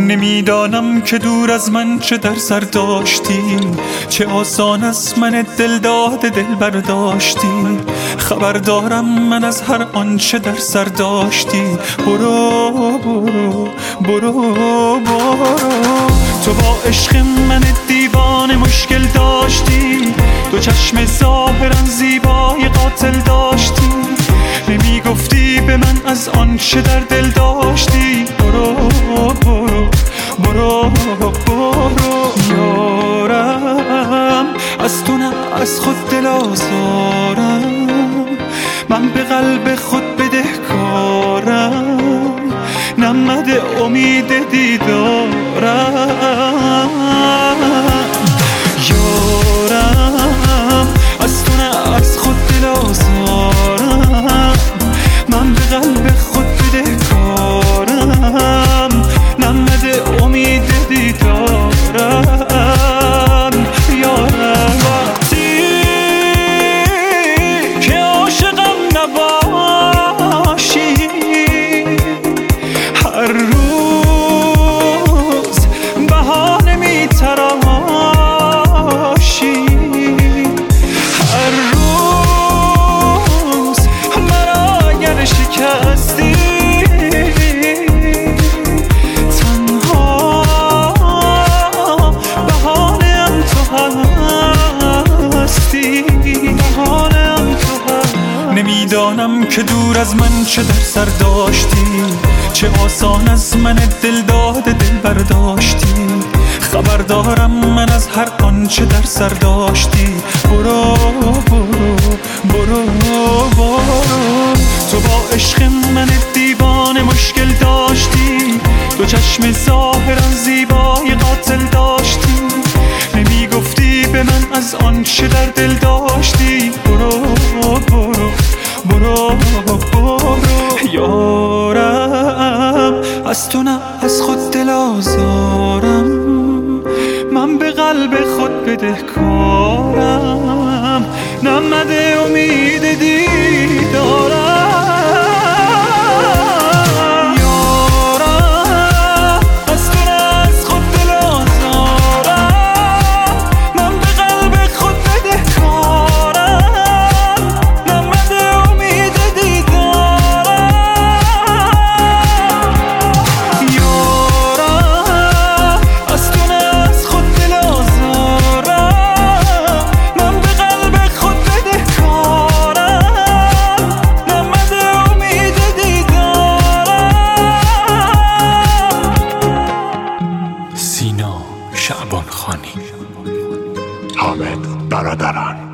نمیدانم که دور از من چه در سر داشتی، چه آسان است من دل داده دل برداشتی. خبر دارم من از هر آنچه در سر داشتی. برو برو برو برو، تو با عشق من دیوانه مشکل داشتی. دو چشم ظاهرا زیبای قاتل داشتی، نمیگفتی به من از آنچه در دل داشتی. برو برو برو برو یارم، از تو نه از خود دل آزارم، من به قلب خود بدهکارم، نمده امید دیدارم. یارم از تو نه از خود دل آزارم، من به قلب خود بدهکارم، نمده امید دیدارم. یارم وقتی که عاشقم نباشی، هر روز بهانه میتراشی، هر روز مرا اگر شکستی، نمیدانم که دور از من چه در سر داشتی، چه آسان از من دل داده دل برداشتی. خبر دارم من از هر آنچه در سر داشتی. برو برو برو برو، تو با عشق من دیوانه مشکل داشتی. دو چشم ظاهرا زیبای قاتل داشتی، نمیگفتی به من از آنچه در دل داشتی. برو برو برو برو یارم، از تو نه از خود دل آزارم، من به قلب خود بدهکارم، نمده امید دیدارم. شعبان خانی. حامد برادران.